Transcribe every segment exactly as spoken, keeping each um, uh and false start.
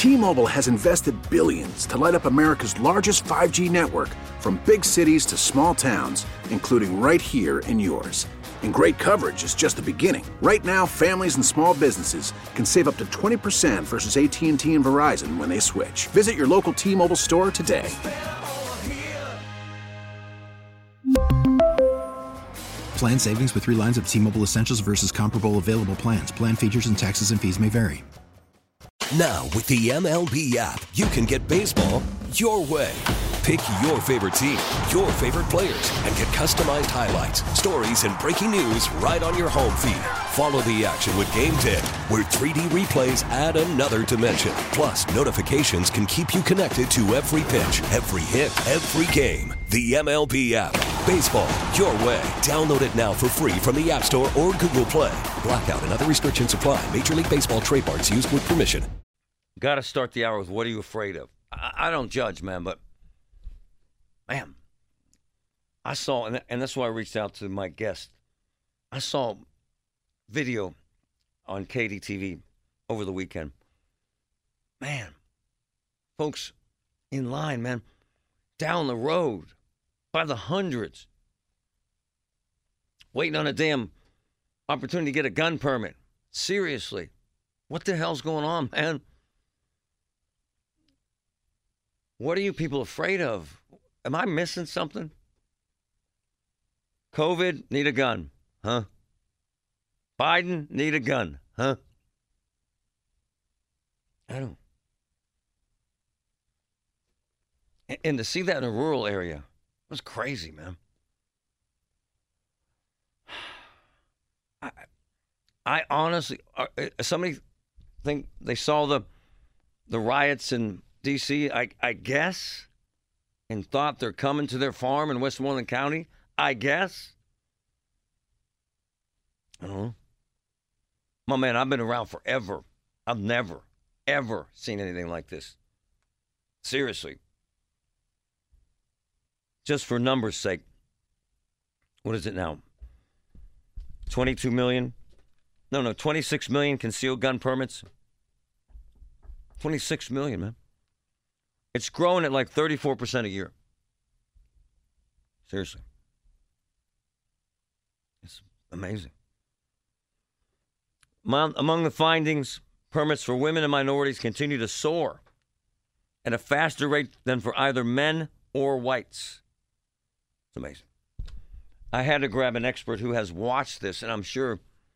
T-Mobile has invested billions to light up America's largest five G network, from big cities to small towns, including right here in yours. And great coverage is just the beginning. Right now, families and small businesses can save up to twenty percent versus A T and T and Verizon when they switch. Visit your local T-Mobile store today. Plan savings with three lines of T-Mobile Essentials versus comparable available plans. Plan features and taxes and fees may vary. Now, with the M L B app, you can get baseball your way. Pick your favorite team, your favorite players, and get customized highlights, stories, and breaking news right on your home feed. Follow the action with Game Day, where three D replays add another dimension. Plus, notifications can keep you connected to every pitch, every hit, every game. The M L B app. Baseball your way. Download it now for free from the App Store or Google Play. Blackout and other restrictions apply. Major League Baseball trademarks used with permission. Got to start the hour with what are you afraid of? I, I don't judge, man, but man, I saw, and, and that's why I reached out to my guest. I saw video on K D T V over the weekend. Man, folks in line, man, down the road by the hundreds, waiting on a damn opportunity to get a gun permit. Seriously, what the hell's going on, man? What are you people afraid of? Am I missing something? COVID, need a gun, huh? Biden, need a gun, huh? I don't. And, and to see that in a rural area, it was crazy, man. I, I honestly, uh, somebody think they saw the the riots in D C, I, I guess, and thought they're coming to their farm in Westmoreland County, I guess. I don't know. My man, I've been around forever. I've never, ever seen anything like this. Seriously. Just for numbers' sake. What is it now? twenty-two million? No, no, twenty-six million concealed gun permits. twenty-six million, man. It's growing at like thirty-four percent a year. Seriously. It's amazing. Among the findings, permits for women and minorities continue to soar at a faster rate than for either men or whites. It's amazing. I had to grab an expert who has watched this, and I'm sure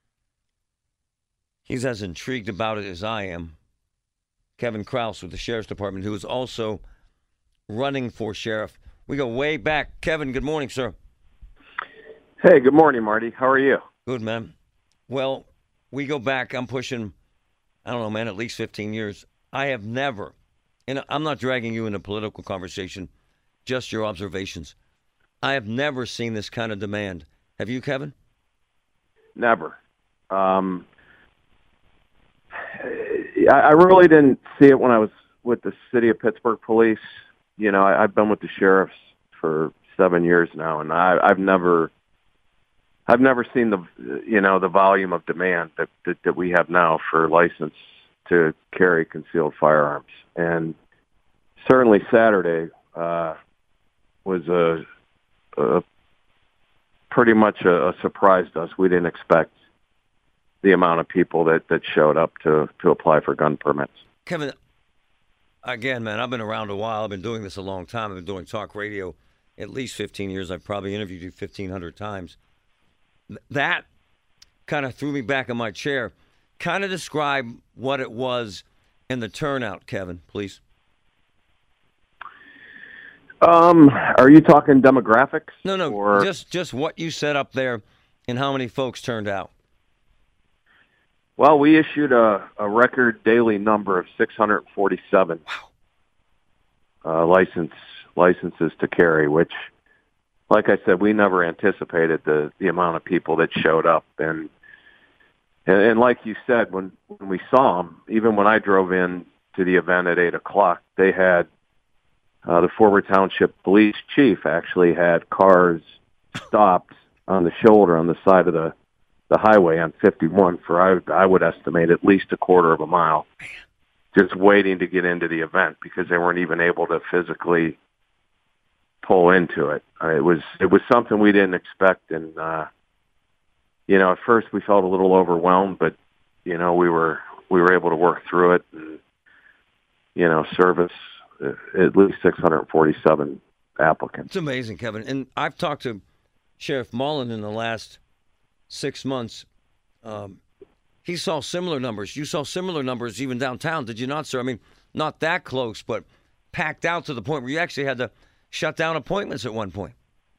he's as intrigued about it as I am. Kevin Kraus with the Sheriff's Department, who is also running for sheriff. We go way back. Kevin, good morning, sir. Hey, good morning, Marty. How are you? Good, man. Well, we go back. I'm pushing, I don't know, man, at least fifteen years. I have never, and I'm not dragging you into a political conversation, just your observations. I have never seen this kind of demand. Have you, Kevin? Never. Um, I really didn't see it when I was with the city of Pittsburgh police. You know, I, I've been with the sheriffs for seven years now, and I, I've never, I've never seen the, you know, the volume of demand that, that, that we have now for license to carry concealed firearms. And certainly Saturday uh, was a, a pretty much a, a surprise to us. We didn't expect the amount of people that, that showed up to, to apply for gun permits. Kevin, again, man, I've been around a while. I've been doing this a long time. I've been doing talk radio at least fifteen years. I've probably interviewed you fifteen hundred times. That kind of threw me back in my chair. Kind of describe what it was in the turnout, Kevin, please. Um, are you talking demographics? No, no, or... just just what you set up there and how many folks turned out. Well, we issued a, a record daily number of six hundred forty-seven wow. uh, license licenses to carry, which, like I said, we never anticipated the, the amount of people that showed up. And, and and like you said, when, when we saw them, even when I drove in to the event at eight o'clock, they had uh, the Forward Township Police Chief actually had cars stopped on the shoulder on the side of the the highway on fifty-one for, I, I would estimate, at least a quarter of a mile. just waiting to get into the event because they weren't even able to physically pull into it. Uh, it was it was something we didn't expect, and uh, you know, at first we felt a little overwhelmed, but you know, we were we were able to work through it, and you know, service at least six hundred forty-seven applicants. It's amazing, Kevin. And I've talked to Sheriff Mullen in the last six months. Um, he saw similar numbers. You saw similar numbers even downtown, did you not, sir? I mean, not that close, but packed out to the point where you actually had to shut down appointments at one point.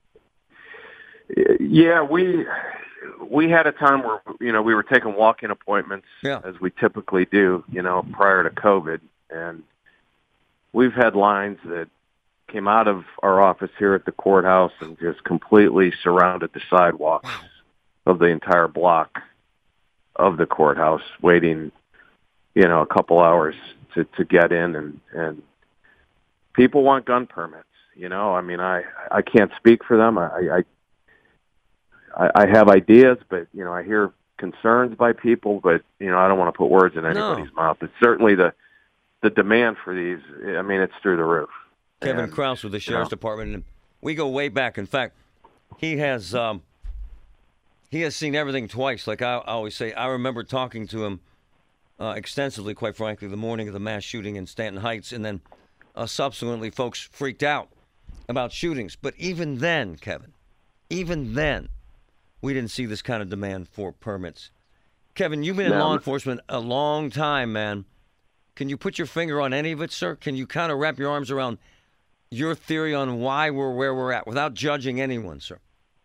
Yeah, we we had a time where, you know, we were taking walk-in appointments, yeah. as we typically do, you know, prior to COVID. And we've had lines that came out of our office here at the courthouse and just completely surrounded the sidewalks wow. of the entire block of the courthouse, waiting, you know, a couple hours to, to get in. And, and people want gun permits, you know. I mean, I, I can't speak for them. I, I, I have ideas, but, you know, I hear concerns by people, but, you know, I don't want to put words in anybody's no. mouth. But certainly the, the demand for these, I mean, it's through the roof. Kevin and, Kraus with the Sheriff's you know, Department, and we go way back. In fact, he has um, he has seen everything twice. Like I, I always say, I remember talking to him uh, extensively, quite frankly, the morning of the mass shooting in Stanton Heights, and then uh, subsequently folks freaked out about shootings. But even then, Kevin, even then, we didn't see this kind of demand for permits. Kevin, you've been in no. law enforcement a long time, man. Can you put your finger on any of it, sir? Can you kind of wrap your arms around your theory on why we're where we're at without judging anyone, sir?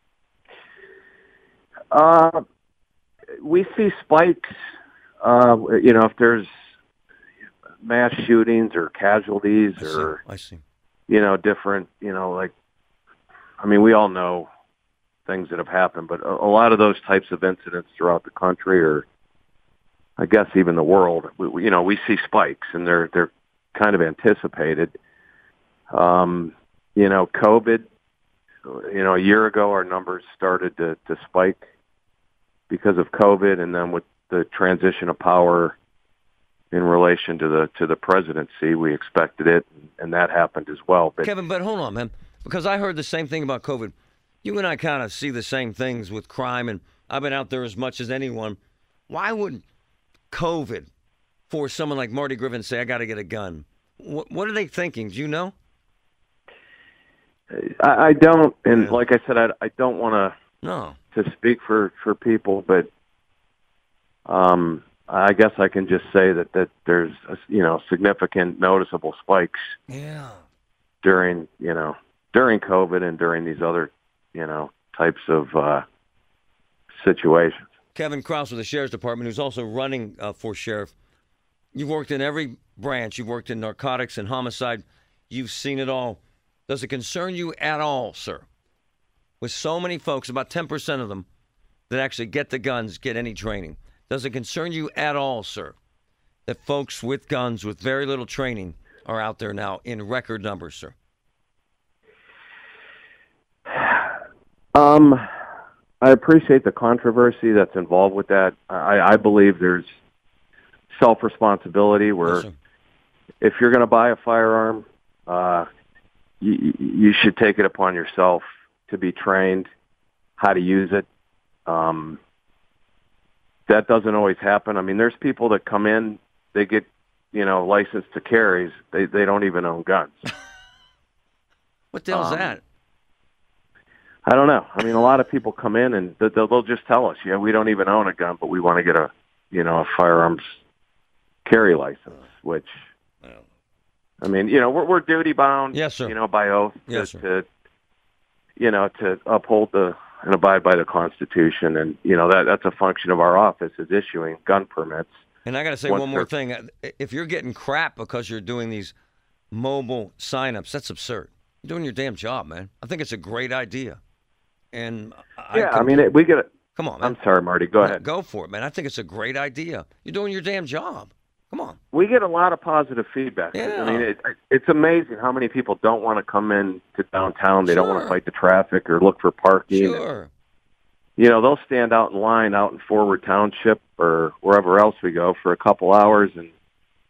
Uh, we see spikes. Uh, you know, if there's mass shootings or casualties I or, see. I see. you know, different, you know, like, I mean, we all know things that have happened, but a, a lot of those types of incidents throughout the country, or I guess even the world, we, we, you know, we see spikes, and they're they're kind of anticipated. Um, you know, COVID, you know, a year ago our numbers started to, to spike because of COVID, and then with the transition of power in relation to the to the presidency, we expected it, and that happened as well. But Kevin, but hold on, man, because I heard the same thing about COVID. You and I kind of see the same things with crime, and I've been out there as much as anyone. Why would COVID force someone like Marty Griffin to say, I got to get a gun? What, what are they thinking? Do you know? I, I don't, and yeah. like I said, I, I don't want to no. to speak for, for people, but um, I guess I can just say that, that there's, a, you know, significant noticeable spikes yeah. during, you know, during COVID and during these other, you know, types of uh, situations. Kevin Kraus with the Sheriff's Department, who's also running uh, for sheriff. You've worked in every branch. You've worked in narcotics and homicide. You've seen it all. Does it concern you at all, sir, with so many folks, about ten percent of them, that actually get the guns, get any training? Does it concern you at all, sir, that folks with guns with very little training are out there now in record numbers, sir? Um, I appreciate the controversy that's involved with that. I, I believe there's self-responsibility where yes, if you're going to buy a firearm, uh, you, you should take it upon yourself to be trained how to use it. Um, that doesn't always happen. I mean, there's people that come in, they get, you know, licensed to carry. They they don't even own guns. What the hell's um, that? I don't know. I mean, a lot of people come in and they'll, they'll just tell us, yeah, we don't even own a gun, but we want to get a, you know, a firearms carry license, which, I mean, you know, we're, we're duty bound, yes, sir. you know, by oath yes, to, sir. to, you know, to uphold the and abide by the Constitution. And, you know, that that's a function of our office is issuing gun permits. And I got to say one more thing. If you're getting crap because you're doing these mobile signups, that's absurd. You're doing your damn job, man. I think it's a great idea. And I yeah, can, I mean, it, we get it. Come on, man. I'm sorry, Marty. Go no, ahead. Go for it, man. I think it's a great idea. You're doing your damn job. Come on. We get a lot of positive feedback. Yeah. I mean, it, it's amazing how many people don't want to come in to downtown. They sure. don't want to fight the traffic or look for parking. Sure. And, you know, they'll stand out in line out in Forward Township or wherever else we go for a couple hours, and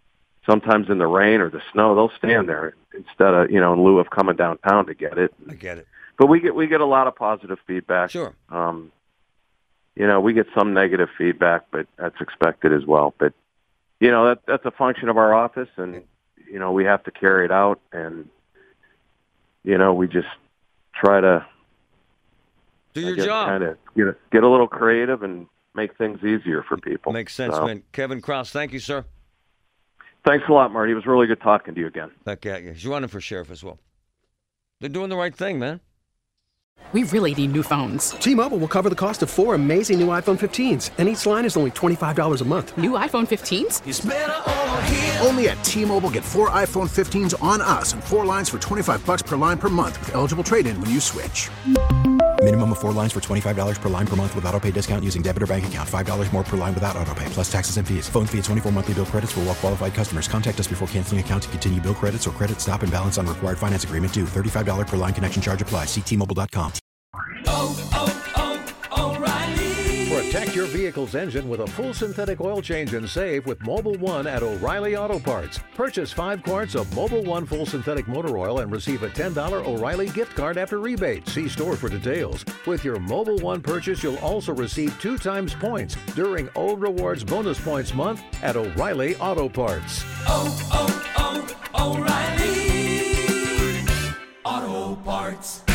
sometimes in the rain or the snow, they'll stand there instead of, you know, in lieu of coming downtown to get it. I get it. But we get we get a lot of positive feedback. Sure. Um, you know, we get some negative feedback, but that's expected as well. But, you know, that that's a function of our office, and, you know, we have to carry it out. And, you know, we just try to do your guess, job. Kind of get, get a little creative and make things easier for people. Makes sense, so, man. Kevin Kraus, thank you, sir. Thanks a lot, Marty. It was really good talking to you again. Back at you. He's running for sheriff as well. They're doing the right thing, man. We really need new phones. T-Mobile will cover the cost of four amazing new iPhone fifteens, and each line is only twenty-five dollars a month. New iPhone fifteens? It's better over here. Only at T-Mobile, get four iPhone fifteens on us and four lines for twenty-five bucks per line per month with eligible trade-in when you switch. Minimum of four lines for twenty-five dollars per line per month with autopay discount using debit or bank account. five dollars more per line without autopay, plus taxes and fees. Phone fee at twenty-four monthly bill credits for well-qualified customers. Contact us before canceling account to continue bill credits or credit stop and balance on required finance agreement due. thirty-five dollars per line connection charge applies. See T Mobile dot com. Oh, oh, oh, O'Reilly. Protect your vehicle's engine with a full synthetic oil change and save with Mobil one at O'Reilly Auto Parts. Purchase five quarts of Mobil one full synthetic motor oil and receive a ten dollars O'Reilly gift card after rebate. See store for details. With your Mobil one purchase, you'll also receive two times points during O Rewards Bonus Points Month at O'Reilly Auto Parts. Oh, oh, oh, O'Reilly Auto Parts.